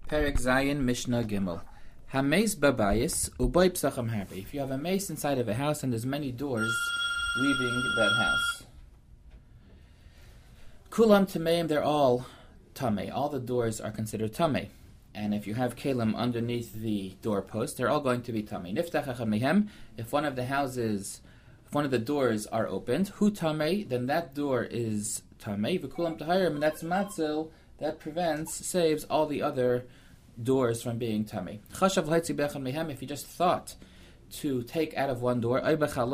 Perek Zayin Mishnah Gimel. Hameis babayis uboy psacham harbi. If you have a mace inside of a house and there's many doors leaving that house. Kulam tameim, they're all tamei. All the doors are considered tamei. And if you have kalim underneath the doorpost, they're all going to be tamei. Niftach achamehem, if one of the doors are opened, hu tamei, then that door is tamei. V'kulam tahirim, and that's matzil, that saves all the other doors from being tamei. Chashav l'haitzi bechan mehem, if you just thought to take out of one door, or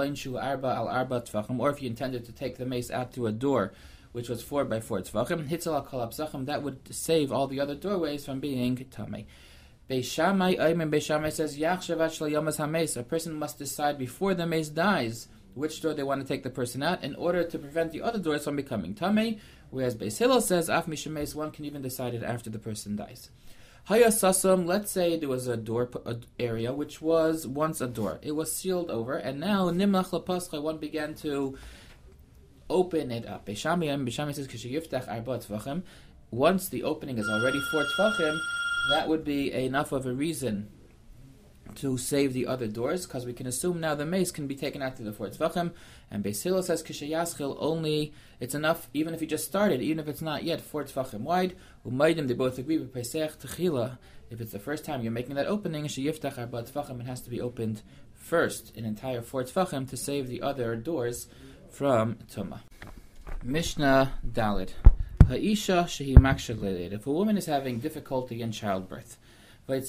if you intended to take the mace out through a door which was 4 by 4 tvachim, hitzel al kol hapsachim, that would save all the other doorways from being tamei. Beis Shammai says, Yachshav shel yomas hameis, a person must decide before the mace dies which door they want to take the person out in order to prevent the other doors from becoming tamei, whereas Beis Hillel says, Af mishameis, one can even decide it after the person dies. Haya sasum, let's say there was a door area which was once a door. It was sealed over, and now nimlach lapascha, one began to open it up. Beis Shammai says, Kishiyiftach arba tvachim, once the opening is already 4 tvachim, that would be enough of a reason to save the other doors, because we can assume now the mace can be taken out through the 4 tvachim. And Beis Hillel says, Kishayaschil, only, it's enough, even if you just started, even if it's not yet 4 tvachim wide. Umaydim, they both agree with Pesach Techila, if it's the first time you're making that opening, Sheyiftach arba tvachim, it has to be opened first, an entire 4 tvachim, to save the other doors from Tumah. Mishnah Daled. Ha'isha shehi makshaled. If a woman is having difficulty in childbirth, and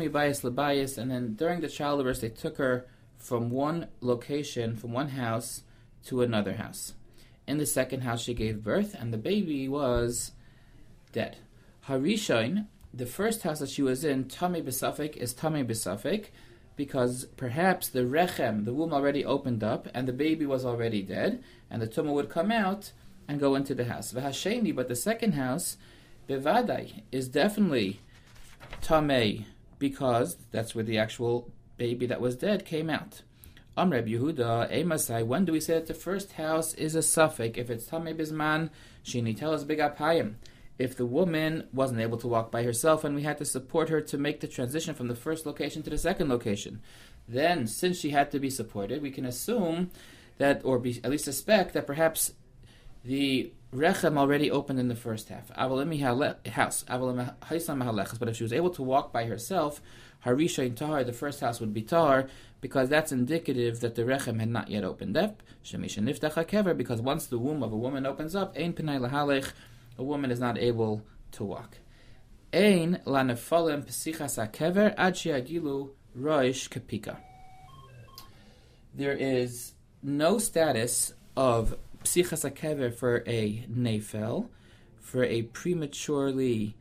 then during the childbirth they took her from one location, from one house to another house. In the second house she gave birth, and the baby was dead. Harishain, the first house that she was in, Tamei B'Safek, is Tamei B'Safek, because perhaps the rechem, the womb already opened up, and the baby was already dead, and the tumah would come out and go into the house. V'hasheni, but the second house, Bevadai, is definitely tamei, because that's where the actual baby that was dead came out. Reb Yehuda, Emasai, when do we say that the first house is a safek? If it's tamei bisman, shini tell us bigapayim. If the woman wasn't able to walk by herself and we had to support her to make the transition from the first location to the second location, then since she had to be supported, we can assume that, or at least suspect, that perhaps the rechem already opened in the first half. But if she was able to walk by herself, harisha in tahar, the first house would be tahar, because that's indicative that the rechem had not yet opened up. Shemisha niftacha kever, because once the womb of a woman opens up, ein penai lahalech, a woman is not able to walk. Ein lanefalem pesichas hakever ad sheyagilu roish kapika. There is no status of psichas hakever for a nefel, for a prematurely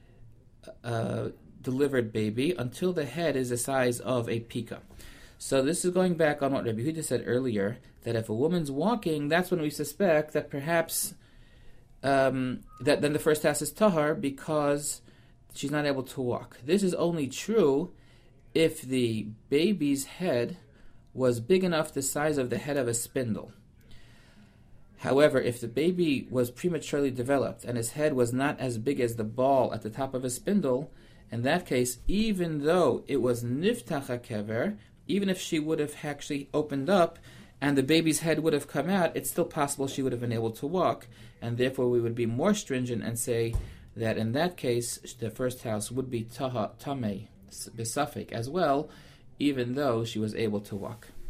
delivered baby, until the head is the size of a pika. So this is going back on what Rabbi Yehuda said earlier, that if a woman's walking, that's when we suspect that perhaps that then the first house is tahar, because she's not able to walk. This is only true if the baby's head was big enough the size of the head of a spindle. However, if the baby was prematurely developed and his head was not as big as the ball at the top of a spindle, in that case, even though it was niftach hakever, even if she would have actually opened up and the baby's head would have come out, it's still possible she would have been able to walk, and therefore we would be more stringent and say that in that case, the first house would be tamei b'safek as well, even though she was able to walk.